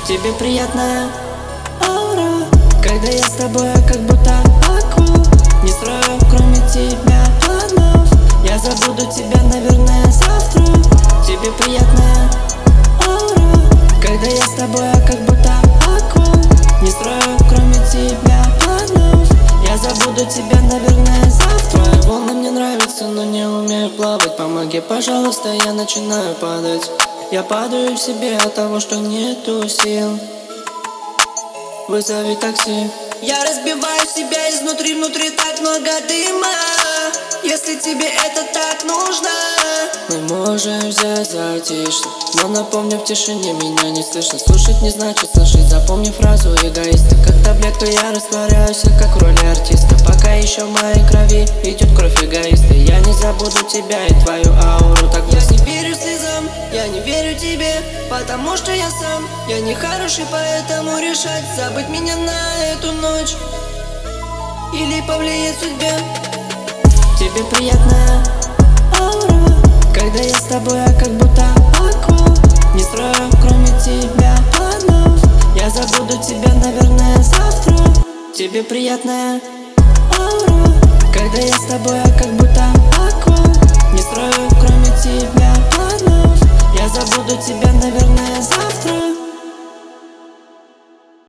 Тебе приятная аура, когда я с тобой, как будто акул. Не строю, кроме тебя, планов. Я забуду тебя, наверное, завтра. Тебе приятная аура, когда я с тобой, как будто акул. Не строю, кроме тебя, планов. Я забуду тебя, наверное, завтра. Твои волны мне нравятся, но не умею плавать. Помоги, пожалуйста, я начинаю падать. Я падаю в себе от того, что нету сил. Вызови такси. Я разбиваю себя изнутри, внутри так много дыма. Если тебе это так нужно, мы можем взять затишье, но напомню, в тишине меня не слышно. Слушать не значит слышать, запомни фразу эгоиста. Как таблетка я растворяюсь, как в роли артиста. Пока еще в моей крови идет кровь эгоиста. Я не забуду тебя и твою ауру так я быстро. не верю слезам, я не верю тебе, потому что я сам. Я не хороший, поэтому решать забыть меня на эту ночь или повлиять судьбе. Тебе приятная аура, когда я с тобой, как будто акул. Не строю, кроме тебя, планов. Я забуду тебя, наверное, завтра. Тебе приятная аура, когда я с тобой, как будто акул. Не строю, кроме тебя, планов. Я забуду тебя, наверное, завтра.